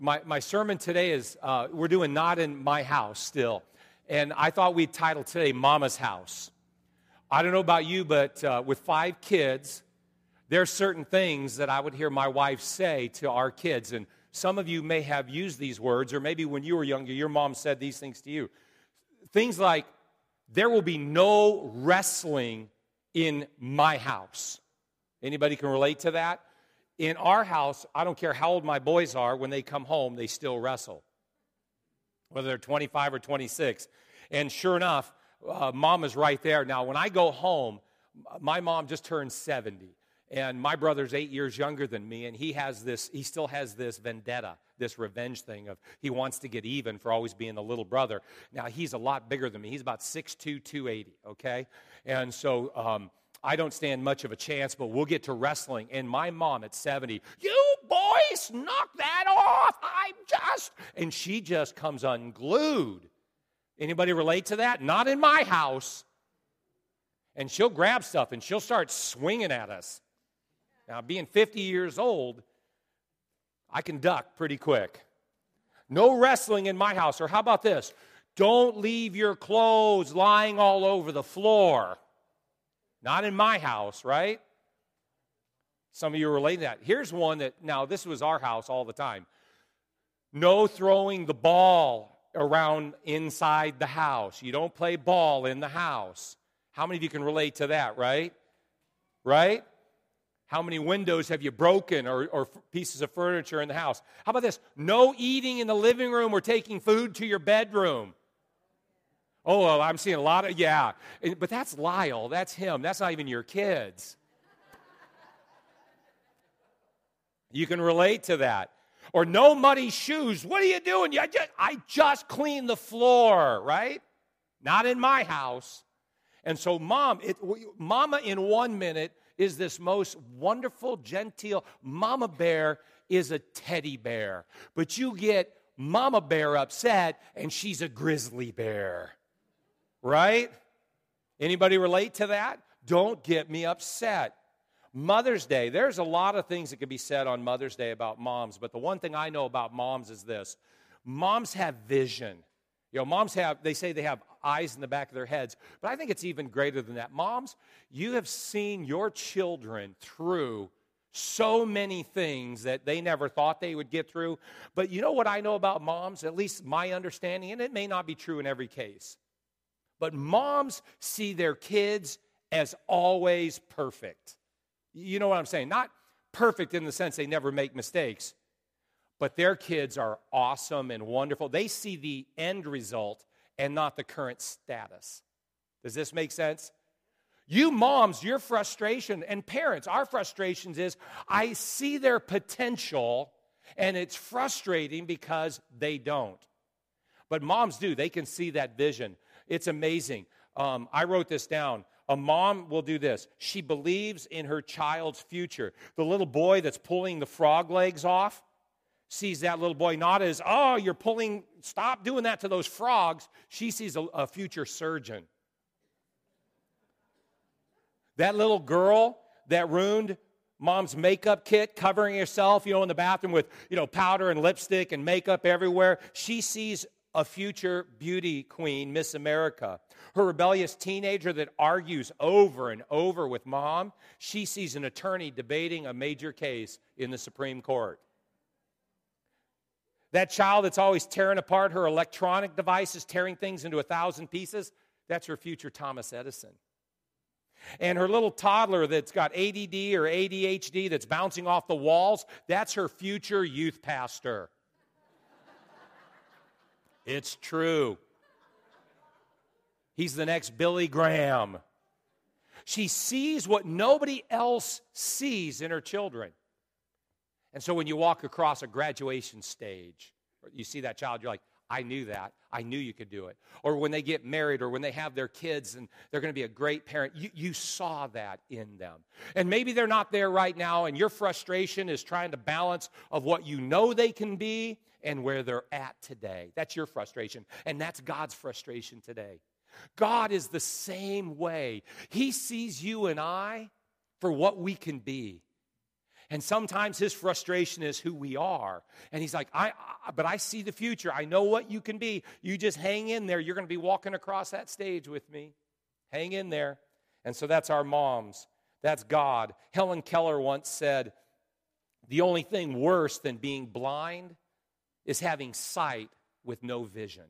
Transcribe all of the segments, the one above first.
My sermon today is, we're doing Not in My House still. And I thought we'd title today Mama's House. I don't know about you, but with 5 kids, there are certain things that I would hear my wife say to our kids. And some of you may have used these words, or maybe when you were younger, your mom said these things to you. Things like, there will be no wrestling in my house. Anybody can relate to that? In our house, I don't care how old my boys are, when they come home, they still wrestle, whether they're 25 or 26. And sure enough, Mom is right there. Now, when I go home, my mom just turned 70, and my brother's 8 years younger than me, and he still has this vendetta, this revenge thing of he wants to get even for always being the little brother. Now, he's a lot bigger than me. He's about 6'2", 280, okay? And so I don't stand much of a chance, but we'll get to wrestling. And my mom at 70, you boys, knock that off. And she just comes unglued. Anybody relate to that? Not in my house. And she'll grab stuff and she'll start swinging at us. Now, being 50 years old, I can duck pretty quick. No wrestling in my house. Or how about this? Don't leave your clothes lying all over the floor. Not in my house, right? Some of you relate to that. Here's one that, now this was our house all the time. No throwing the ball around inside the house. You don't play ball in the house. How many of you can relate to that, right? Right? How many windows have you broken or pieces of furniture in the house? How about this? No eating in the living room or taking food to your bedroom. Oh, well, I'm seeing a lot of, yeah. But that's Lyle. That's him. That's not even your kids. You can relate to that. Or no muddy shoes. What are you doing? I just cleaned the floor, right? Not in my house. And so Mama in 1 minute is this most wonderful, genteel. Mama bear is a teddy bear. But you get Mama bear upset, and she's a grizzly bear. Right? Anybody relate to that? Don't get me upset. Mother's Day, there's a lot of things that can be said on Mother's Day about moms, but the one thing I know about moms is this. Moms have vision. You know, they say they have eyes in the back of their heads, but I think it's even greater than that. Moms, you have seen your children through so many things that they never thought they would get through. But you know what I know about moms, at least my understanding, and it may not be true in every case, but moms see their kids as always perfect. You know what I'm saying? Not perfect in the sense they never make mistakes, but their kids are awesome and wonderful. They see the end result and not the current status. Does this make sense? You moms, your frustration, and parents, our frustrations is, I see their potential, and it's frustrating because they don't. But moms do. They can see that vision. It's amazing. I wrote this down. A mom will do this. She believes in her child's future. The little boy that's pulling the frog legs off sees that little boy not as, oh, stop doing that to those frogs. She sees a future surgeon. That little girl that ruined mom's makeup kit, covering herself, in the bathroom with, powder and lipstick and makeup everywhere, she sees a future beauty queen, Miss America. Her rebellious teenager that argues over and over with mom, she sees an attorney debating a major case in the Supreme Court. That child that's always tearing apart her electronic devices, tearing things into 1,000 pieces, that's her future Thomas Edison. And her little toddler that's got ADD or ADHD that's bouncing off the walls, that's her future youth pastor. It's true. He's the next Billy Graham. She sees what nobody else sees in her children. And so when you walk across a graduation stage, you see that child, you're like, I knew that. I knew you could do it. Or when they get married or when they have their kids and they're going to be a great parent, you saw that in them. And maybe they're not there right now, and your frustration is trying to balance of what you know they can be and where they're at today. That's your frustration, and that's God's frustration today. God is the same way. He sees you and I for what we can be. And sometimes his frustration is who we are. And he's like, but I see the future. I know what you can be. You just hang in there. You're going to be walking across that stage with me. Hang in there. And so that's our moms. That's God. Helen Keller once said, the only thing worse than being blind is having sight with no vision.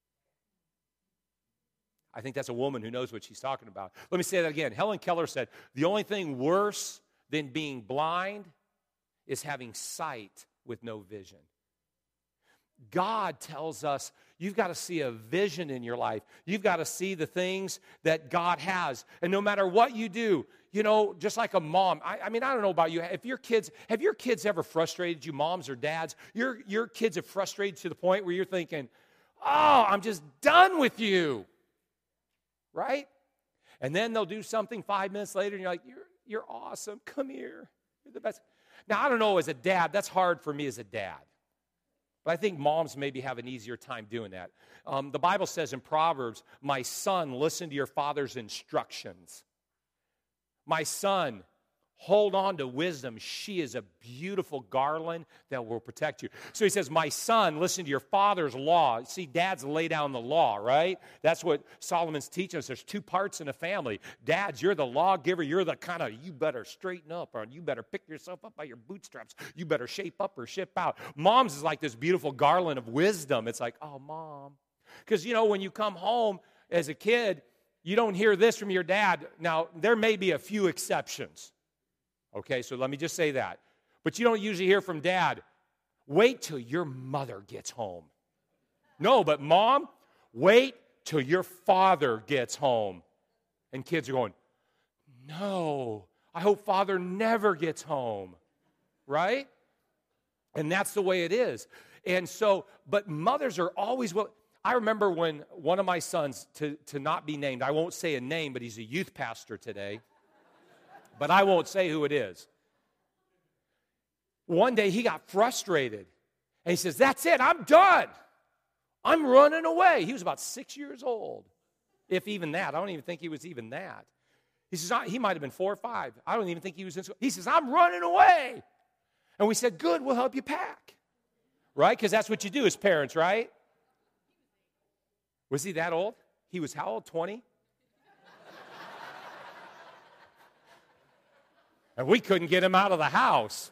I think that's a woman who knows what she's talking about. Let me say that again. Helen Keller said, the only thing worse than being blind is having sight with no vision. God tells us you've got to see a vision in your life. You've got to see the things that God has. And no matter what you do, you know, just like a mom. I mean, I don't know about you. Have your kids ever frustrated you, moms or dads? Your kids have frustrated to the point where you're thinking, oh, I'm just done with you. Right? And then they'll do something 5 minutes later, and you're like, you're awesome. Come here. You're the best. Now, I don't know, as a dad, that's hard for me as a dad. But I think moms maybe have an easier time doing that. The Bible says in Proverbs, my son, listen to your father's instructions. My son, hold on to wisdom. She is a beautiful garland that will protect you. So he says, my son, listen to your father's law. See, dads lay down the law, right? That's what Solomon's teaching us. There's two parts in a family. Dads, you're the lawgiver. You're the kind of, you better straighten up, or you better pick yourself up by your bootstraps. You better shape up or ship out. Mom's is like this beautiful garland of wisdom. It's like, oh, mom. Because, you know, when you come home as a kid, you don't hear this from your dad. Now, there may be a few exceptions. Okay, so let me just say that. But you don't usually hear from dad, wait till your mother gets home. No, but mom, wait till your father gets home. And kids are going, no, I hope father never gets home. Right? And that's the way it is. And so, but mothers are always willing. I remember when one of my sons, to not be named, I won't say a name, but he's a youth pastor today. But I won't say who it is. One day he got frustrated. And he says, that's it, I'm done. I'm running away. He was about 6 years old. If even that. I don't even think he was even that. He says, he might have been 4 or 5. I don't even think he was in school. He says, I'm running away. And we said, good, we'll help you pack. Right? Because that's what you do as parents, right? Was he that old? He was how old, 20? And we couldn't get him out of the house.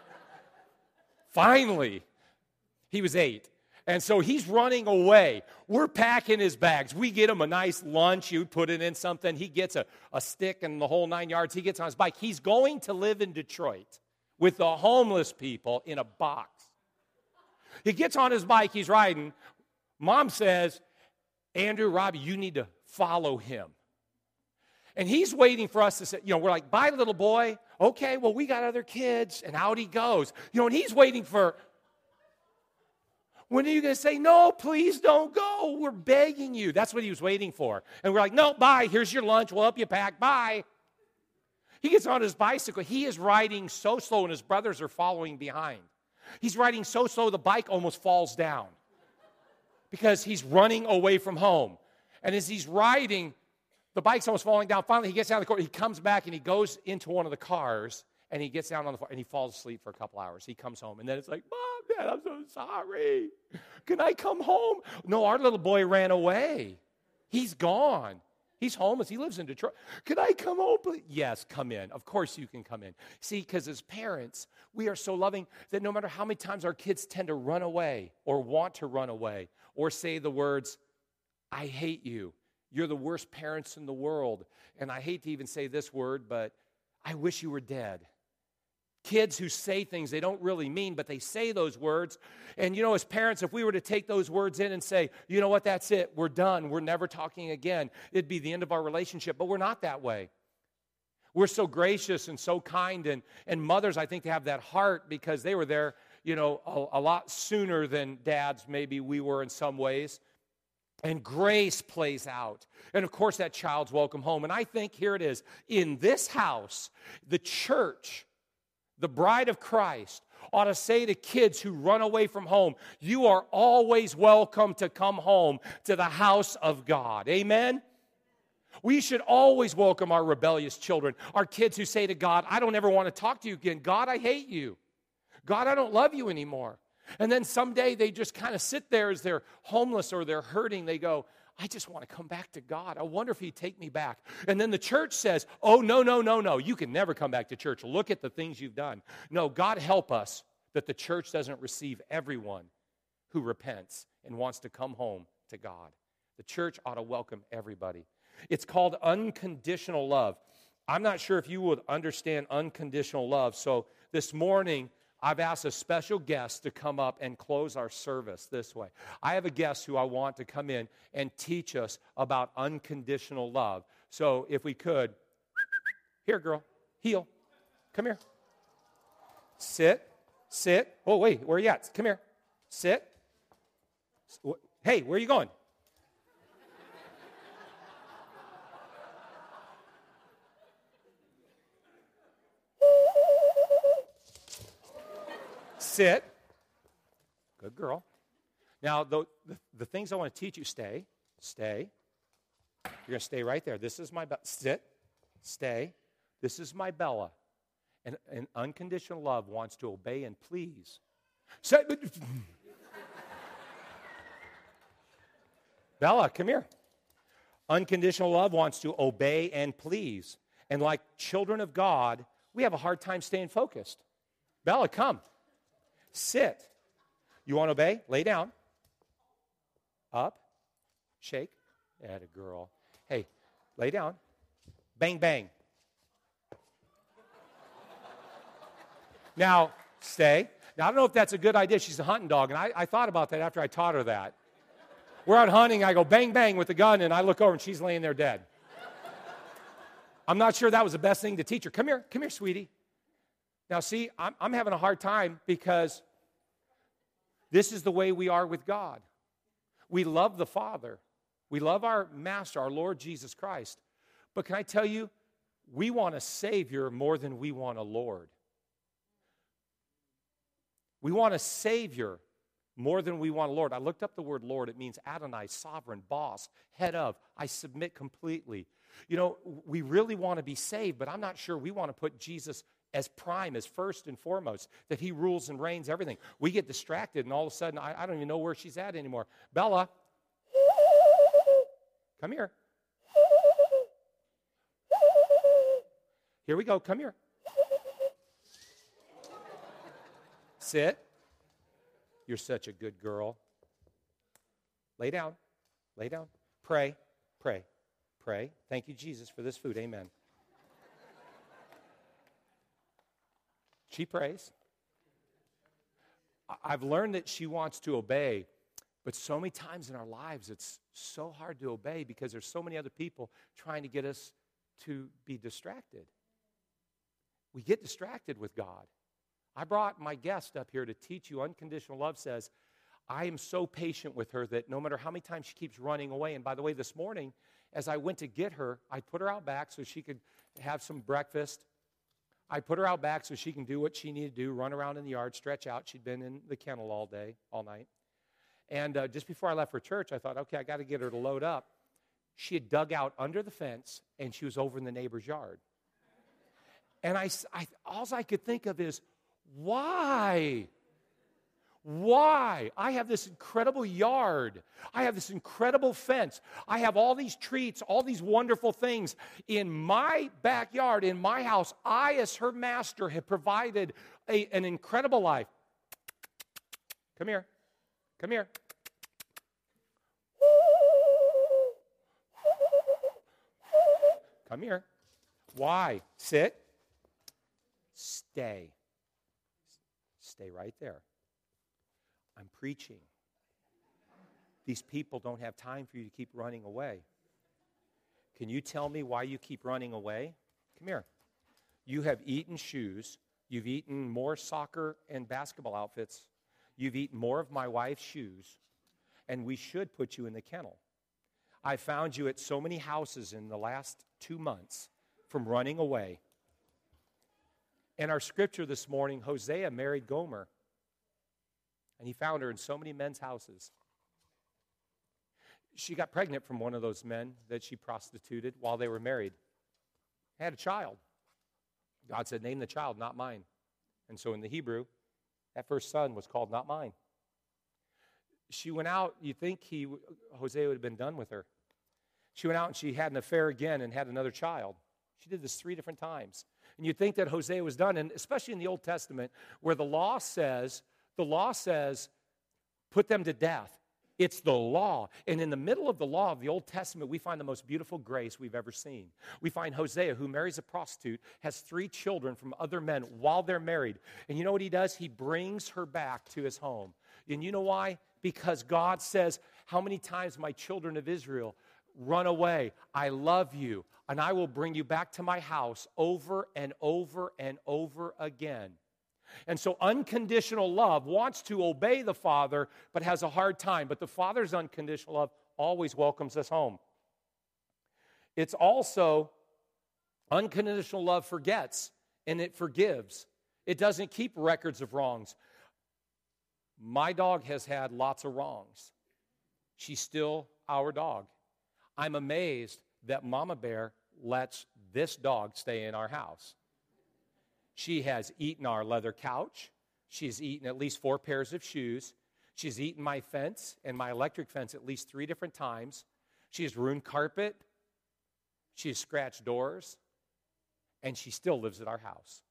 Finally, he was 8. And so he's running away. We're packing his bags. We get him a nice lunch. You put it in something. He gets a stick and the whole 9 yards. He gets on his bike. He's going to live in Detroit with the homeless people in a box. He gets on his bike. He's riding. Mom says, Andrew, Robbie, you need to follow him. And he's waiting for us to say, we're like, bye, little boy. Okay, well, we got other kids. And out he goes. And he's waiting for, when are you going to say, no, please don't go. We're begging you. That's what he was waiting for. And we're like, no, bye. Here's your lunch. We'll help you pack. Bye. He gets on his bicycle. He is riding so slow, and his brothers are following behind. He's riding so slow, the bike almost falls down because he's running away from home. And as he's riding, the bike's almost falling down. Finally, he gets out of the car. He comes back, and he goes into one of the cars, and he gets down on the floor, and he falls asleep for a couple hours. He comes home, and then it's like, Mom, Dad, I'm so sorry. Can I come home? No, our little boy ran away. He's gone. He's homeless. He lives in Detroit. Can I come home, please? Yes, come in. Of course you can come in. See, because as parents, we are so loving that no matter how many times our kids tend to run away or want to run away or say the words, I hate you. You're the worst parents in the world. And I hate to even say this word, but I wish you were dead. Kids who say things they don't really mean, but they say those words. And as parents, if we were to take those words in and say, you know what, that's it, we're done, we're never talking again, it'd be the end of our relationship. But we're not that way. We're so gracious and so kind. And mothers, I think, have that heart because they were there, a lot sooner than dads maybe we were in some ways. And grace plays out. And, of course, that child's welcome home. And I think, here it is, in this house, the church, the bride of Christ, ought to say to kids who run away from home, you are always welcome to come home to the house of God. Amen? We should always welcome our rebellious children, our kids who say to God, I don't ever want to talk to you again. God, I hate you. God, I don't love you anymore. And then someday they just kind of sit there as they're homeless or they're hurting. They go, I just want to come back to God. I wonder if he'd take me back. And then the church says, oh, no, no, no, no. You can never come back to church. Look at the things you've done. No, God help us that the church doesn't receive everyone who repents and wants to come home to God. The church ought to welcome everybody. It's called unconditional love. I'm not sure if you would understand unconditional love. So this morning, I've asked a special guest to come up and close our service this way. I have a guest who I want to come in and teach us about unconditional love. So if we could, here, girl, heel, come here. Sit. Oh, wait, where are you at? Come here. Sit. Hey, where are you going? Sit. Good girl. Now, the things I want to teach you, stay. You're going to stay right there. This is my, sit, stay. This is my Bella. And unconditional love wants to obey and please. Sit. Bella, come here. Unconditional love wants to obey and please. And like children of God, we have a hard time staying focused. Bella, come. Sit. You want to obey? Lay down. Up. Shake. Atta girl. Hey, lay down. Bang, bang. Now, stay. Now, I don't know if that's a good idea. She's a hunting dog, and I thought about that after I taught her that. We're out hunting. I go bang, bang with the gun, and I look over, and she's laying there dead. I'm not sure that was the best thing to teach her. Come here, sweetie. Now, see, I'm having a hard time because this is the way we are with God. We love the Father. We love our Master, our Lord Jesus Christ. But can I tell you, we want a Savior more than we want a Lord. We want a Savior more than we want a Lord. I looked up the word Lord. It means Adonai, sovereign, boss, head of. I submit completely. You know, we really want to be saved, but I'm not sure we want to put Jesus as prime, as first and foremost, that he rules and reigns everything. We get distracted, and all of a sudden, I don't even know where she's at anymore. Bella, come here. Here we go. Come here. Sit. You're such a good girl. Lay down. Lay down. Pray. Pray. Pray. Thank you, Jesus, for this food. Amen. She prays. I've learned that she wants to obey, but so many times in our lives it's so hard to obey because there's so many other people trying to get us to be distracted. We get distracted with God. I brought my guest up here to teach you. Unconditional love says, I am so patient with her that no matter how many times she keeps running away, and by the way, this morning, as I went to get her, I put her out back so she could have some breakfast. I put her out back so she can do what she needed to do, run around in the yard, stretch out. She'd been in the kennel all day, all night. And just before I left for church, I thought, okay, I got to get her to load up. She had dug out under the fence, and she was over in the neighbor's yard. And all I could think of is, why? Why? I have this incredible yard. I have this incredible fence. I have all these treats, all these wonderful things in my backyard, in my house. I, as her master, have provided an incredible life. Come here. Come here. Come here. Why? Sit. Stay. Stay right there. I'm preaching. These people don't have time for you to keep running away. Can you tell me why you keep running away? Come here. You have eaten shoes. You've eaten more soccer and basketball outfits. You've eaten more of my wife's shoes. And we should put you in the kennel. I found you at so many houses in the last 2 months from running away. In our scripture this morning, Hosea married Gomer. And he found her in so many men's houses. she got pregnant from one of those men that she prostituted while they were married. Had a child. God said, name the child, not mine. And so in the Hebrew, that first son was called not mine. She went out, you think Hosea would have been done with her. She went out and she had an affair again and had another child. She did this 3 different times. And you'd think that Hosea was done, and especially in the Old Testament, where the law says, put them to death. It's the law. And in the middle of the law of the Old Testament, we find the most beautiful grace we've ever seen. We find Hosea, who marries a prostitute, has 3 children from other men while they're married. And you know what he does? He brings her back to his home. And you know why? Because God says, how many times my children of Israel run away? I love you, and I will bring you back to my house over and over and over again. And so unconditional love wants to obey the Father, but has a hard time. But the Father's unconditional love always welcomes us home. It's also, unconditional love forgets, and it forgives. It doesn't keep records of wrongs. My dog has had lots of wrongs. She's still our dog. I'm amazed that Mama Bear lets this dog stay in our house. She has eaten our leather couch. She's eaten at least 4 pairs of shoes. She's eaten my fence and my electric fence at least 3 different times. She has ruined carpet. She has scratched doors. And she still lives at our house.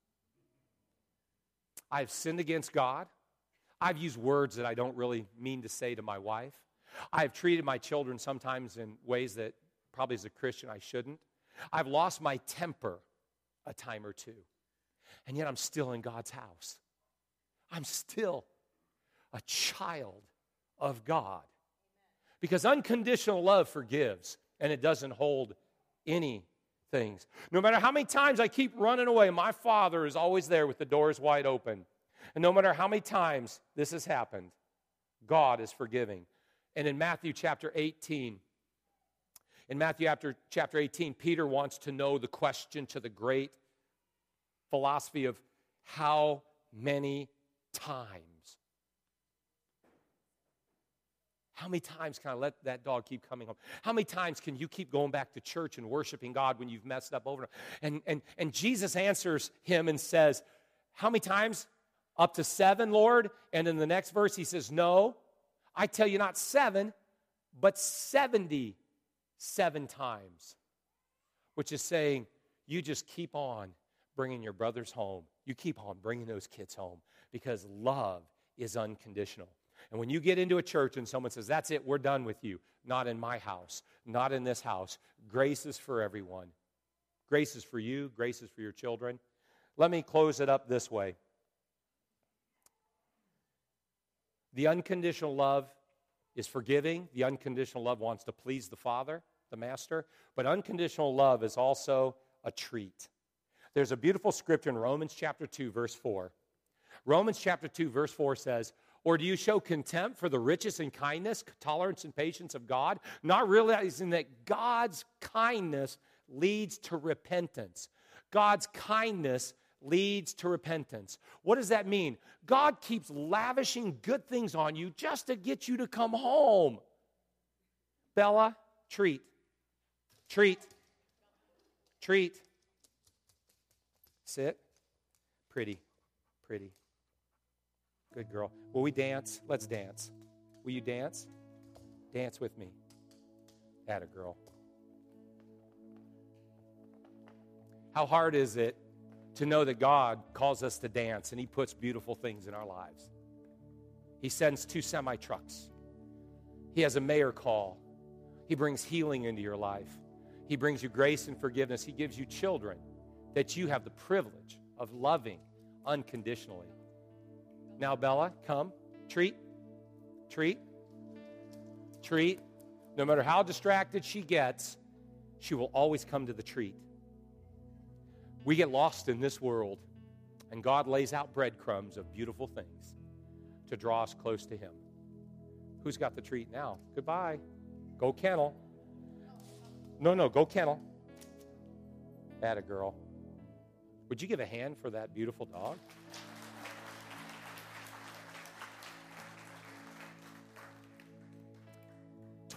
I've sinned against God. I've used words that I don't really mean to say to my wife. I've treated my children sometimes in ways that probably as a Christian I shouldn't. I've lost my temper a time or two. And yet I'm still in God's house. I'm still a child of God. Because unconditional love forgives, and it doesn't hold any things. No matter how many times I keep running away, my Father is always there with the doors wide open. And no matter how many times this has happened, God is forgiving. And in Matthew chapter 18, Peter wants to know the question to the great philosophy of how many times? How many times can I let that dog keep coming home? How many times can you keep going back to church and worshiping God when you've messed up over and over? And Jesus answers him and says, how many times? Up to 7, Lord? And in the next verse he says, no, I tell you not 7, but 77 times. Which is saying, you just keep on bringing your brothers home. You keep on bringing those kids home because love is unconditional. And when you get into a church and someone says, that's it, we're done with you. Not in my house. Not in this house. Grace is for everyone. Grace is for you. Grace is for your children. Let me close it up this way. The unconditional love is forgiving. The unconditional love wants to please the Father, the Master. But unconditional love is also a treat. There's a beautiful scripture in Romans chapter 2, verse 4. Romans chapter 2, verse 4 says, or do you show contempt for the riches and kindness, tolerance and patience of God, not realizing that God's kindness leads to repentance? God's kindness leads to repentance. What does that mean? God keeps lavishing good things on you just to get you to come home. Bella, treat. Treat. Treat. Sit. Pretty. Pretty. Good girl. Will we dance? Let's dance. Will you dance? Dance with me. Atta girl. How hard is it to know that God calls us to dance and He puts beautiful things in our lives? He sends 2 semi-trucks. He has a mayor call. He brings healing into your life. He brings you grace and forgiveness. He gives you children that you have the privilege of loving unconditionally. Now, Bella, come. Treat. Treat. Treat. No matter how distracted she gets, she will always come to the treat. We get lost in this world, and God lays out breadcrumbs of beautiful things to draw us close to Him. Who's got the treat now? Goodbye. Go kennel. No, go kennel. Atta girl. Would you give a hand for that beautiful dog?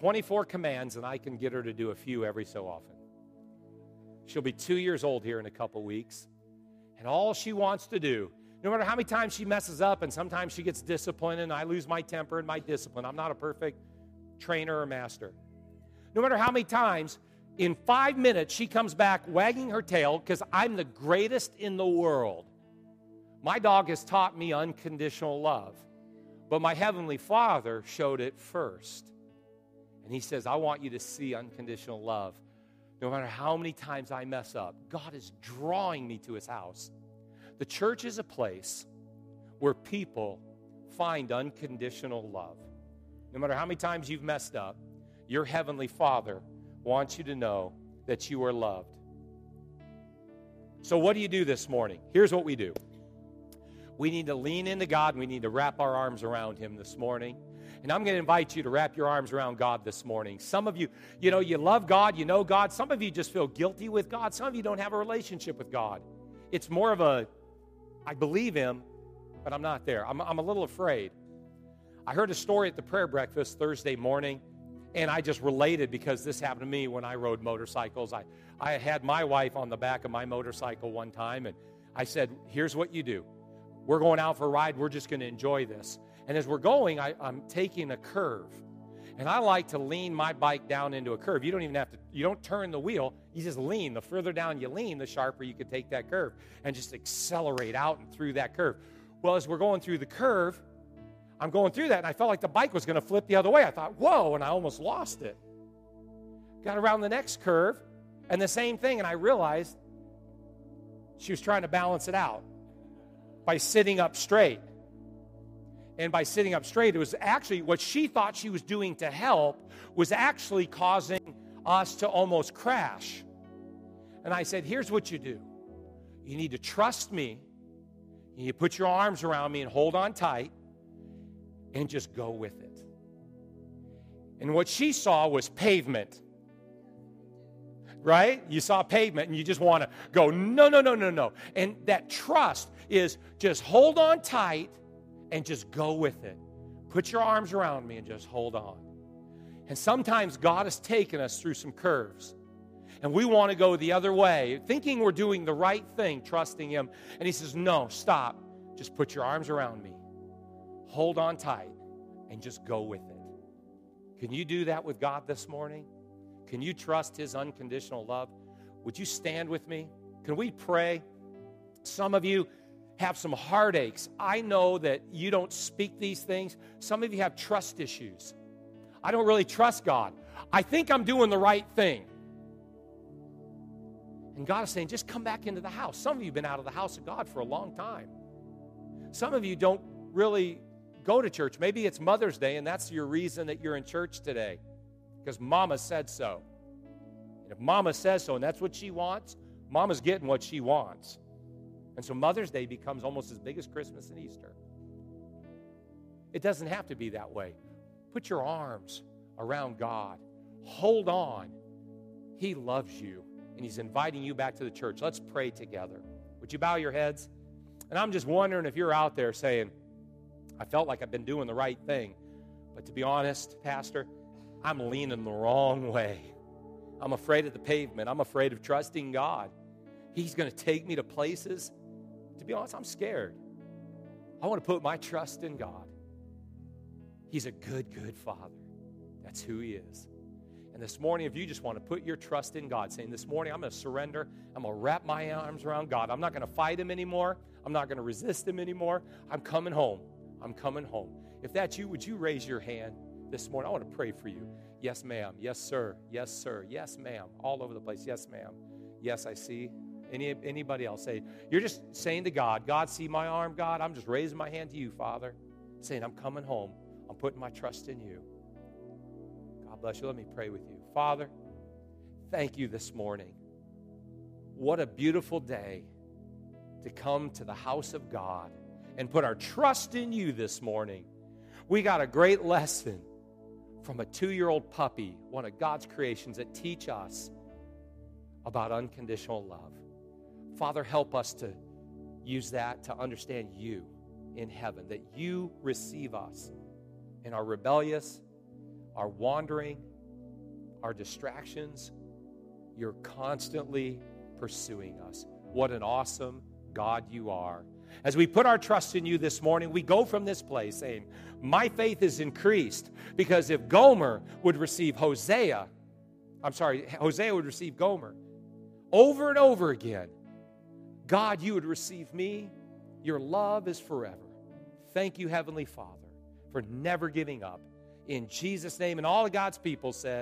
24 commands, and I can get her to do a few every so often. She'll be 2 years old here in a couple weeks. And all she wants to do, no matter how many times she messes up, and sometimes she gets disciplined, and I lose my temper and my discipline. I'm not a perfect trainer or master. No matter how many times, in 5 minutes, she comes back wagging her tail because I'm the greatest in the world. My dog has taught me unconditional love, but my Heavenly Father showed it first. And He says, I want you to see unconditional love. No matter how many times I mess up, God is drawing me to His house. The church is a place where people find unconditional love. No matter how many times you've messed up, your Heavenly Father wants you to know that you are loved. So what do you do this morning? Here's what we do. We need to lean into God. We need to wrap our arms around Him this morning. And I'm going to invite you to wrap your arms around God this morning. Some of you, you love God, you know God. Some of you just feel guilty with God. Some of you don't have a relationship with God. It's more of a, I believe Him, but I'm not there. I'm a little afraid. I heard a story at the prayer breakfast Thursday morning, and I just related because this happened to me when I rode motorcycles. I had my wife on the back of my motorcycle one time, and I said, here's what you do. We're going out for a ride. We're just going to enjoy this. And as we're going, I'm taking a curve. And I like to lean my bike down into a curve. You don't even have to, you don't turn the wheel. You just lean. The further down you lean, the sharper you can take that curve and just accelerate out and through that curve. Well, as we're going through the curve, I'm going through that, and I felt like the bike was going to flip the other way. I thought, whoa, and I almost lost it. Got around the next curve, and the same thing, and I realized she was trying to balance it out by sitting up straight. And by sitting up straight, it was actually what she thought she was doing to help was actually causing us to almost crash. And I said, here's what you do. You need to trust me. You need to put your arms around me and hold on tight and just go with it. And what she saw was pavement. Right? You saw pavement and you just want to go, no. And that trust is just hold on tight and just go with it. Put your arms around me and just hold on. And sometimes God has taken us through some curves. And we want to go the other way, thinking we're doing the right thing, trusting Him. And He says, no, stop. Just put your arms around me. Hold on tight and just go with it. Can you do that with God this morning? Can you trust His unconditional love? Would you stand with me? Can we pray? Some of you have some heartaches. I know that you don't speak these things. Some of you have trust issues. I don't really trust God. I think I'm doing the right thing. And God is saying, just come back into the house. Some of you have been out of the house of God for a long time. Some of you don't really go to church. Maybe it's Mother's Day, and that's your reason that you're in church today, because Mama said so. And if Mama says so, and that's what she wants, Mama's getting what she wants. And so Mother's Day becomes almost as big as Christmas and Easter. It doesn't have to be that way. Put your arms around God. Hold on. He loves you, and He's inviting you back to the church. Let's pray together. Would you bow your heads? And I'm just wondering if you're out there saying, I felt like I've been doing the right thing, but to be honest, Pastor, I'm leaning the wrong way. I'm afraid of the pavement. I'm afraid of trusting God. He's going to take me to places. To be honest, I'm scared. I want to put my trust in God. He's a good, good Father. That's who He is. And this morning, if you just want to put your trust in God, saying, this morning, I'm going to surrender. I'm going to wrap my arms around God. I'm not going to fight Him anymore. I'm not going to resist Him anymore. I'm coming home. I'm coming home. If that's you, would you raise your hand this morning? I want to pray for you. Yes, ma'am. Yes, sir. Yes, sir. Yes, ma'am. All over the place. Yes, ma'am. Yes, I see. Anybody else say, you're just saying to God, God, see my arm, God. I'm just raising my hand to you, Father, saying I'm coming home. I'm putting my trust in you. God bless you. Let me pray with you. Father, thank you this morning. What a beautiful day to come to the house of God and put our trust in you this morning. We got a great lesson from a 2-year-old puppy, one of God's creations, that teach us about unconditional love. Father, help us to use that to understand you in heaven, that you receive us in our rebellious, our wandering, our distractions. You're constantly pursuing us. What an awesome God you are. As we put our trust in you this morning, we go from this place saying, my faith is increased, because if Gomer would receive Hosea would receive Gomer over and over again, God, you would receive me. Your love is forever. Thank you, Heavenly Father, for never giving up. In Jesus' name, and all of God's people said,